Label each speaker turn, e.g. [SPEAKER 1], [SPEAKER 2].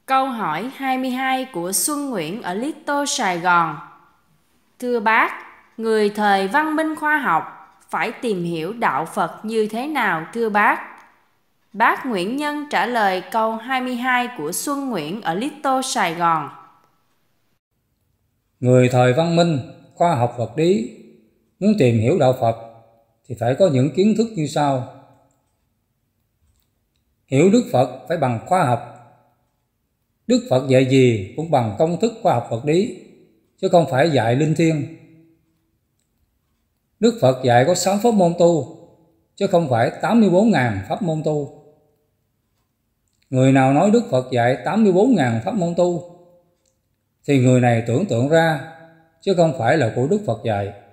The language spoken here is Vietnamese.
[SPEAKER 1] Câu hỏi 22 của Xuân Nguyễn ở Little Sài Gòn. Thưa bác, người thời văn minh khoa học phải tìm hiểu đạo Phật như thế nào thưa bác? Bác Nguyễn Nhân trả lời câu 22 của Xuân Nguyễn ở Little Sài Gòn.
[SPEAKER 2] Người thời văn minh, khoa học vật lý muốn tìm hiểu đạo Phật thì phải có những kiến thức như sau. Hiểu Đức Phật phải bằng khoa học. Đức Phật dạy gì cũng bằng công thức khoa học vật lý, chứ không phải dạy linh thiêng. Đức Phật dạy có 6 pháp môn tu, chứ không phải 84.000 pháp môn tu. Người nào nói Đức Phật dạy 84.000 pháp môn tu thì người này tưởng tượng ra, chứ không phải là của Đức Phật dạy.